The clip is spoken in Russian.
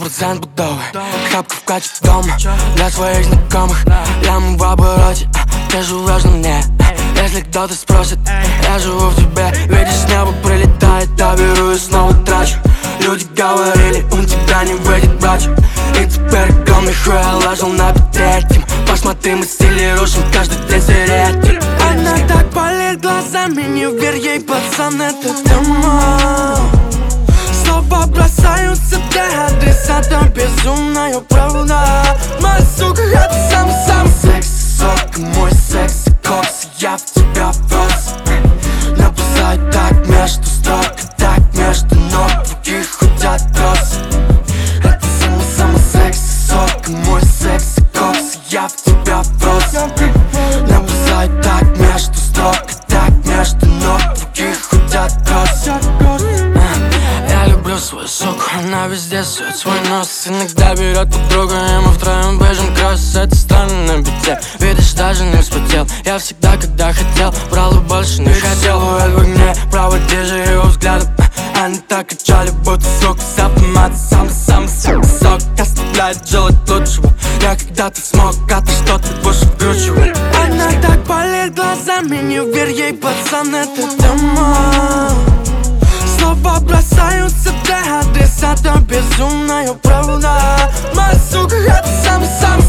пацан будовый, хапка в качестве дома для своих знакомых. Лямы в обороте, ты же важно мне. Если кто-то спросит, я живу в тебе. Видишь, с неба прилетает, я беру и снова трачу. Люди говорили, у тебя не выйдет, братья. И теперь огромный хуй я ложил на пятретьем. Посмотри, мы стили рушим каждый день сиреты. Она так болит глазами, не верь ей, пацан, это тема. Слова бросаются, ты адресата, безумная правда. Моя сука, это самый-самый секс-сок, мой секс-кокс, я в тебя врос. Написать так между строк, так между ног других хотят кросс. Это самый-самый секс-сок, мой секс-кокс, я в тебя врос. Написать так между строк, так между ног других хотят кросс. Я люблю свою суку, она везде сует свой нос. Иногда берет подругу, и мы втроем бежим кросс. Это странно на бите, видишь, даже не вспотел. Я всегда, когда хотел, брал и больше не хотел. Уэд в огне, проводи же его взглядом. Они так кричали, будто сука с автомата. Самый-самый сок оставляет желать лучшего. Я когда-то смог, а ты что-то больше вкручивай. Она так болит глазами, не верь ей, пацан, это тема. Слова бросаются, ты адресата, безумная правда. Моя сука, это самый-самый